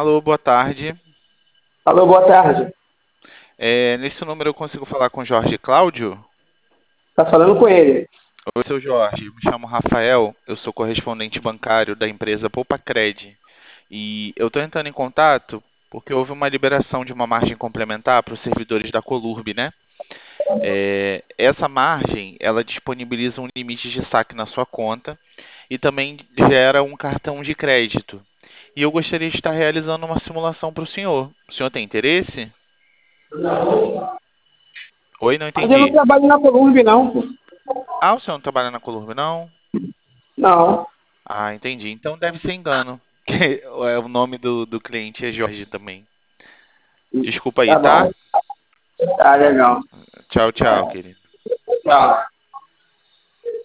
Alô, boa tarde. Alô, boa tarde. Nesse número eu consigo falar com Jorge Cláudio? Tá falando com ele. Oi, seu Jorge. Me chamo Rafael. Eu sou correspondente bancário da empresa Poupacred. E eu estou entrando em contato porque houve uma liberação de uma margem complementar para os servidores da Colurb, né? Essa margem, ela disponibiliza um limite de saque na sua conta e também gera um cartão de crédito. E eu gostaria de estar realizando uma simulação para o senhor. O senhor tem interesse? Oi, não Mas eu não entendi. trabalho na Columbi, não. Ah, o senhor não trabalha na Colurb, não? Não. Ah, entendi. Então deve ser engano. Que o nome do cliente é Jorge também. Desculpa aí, Tá tá? bom. Tá legal. Tchau, tchau, querido. Tchau.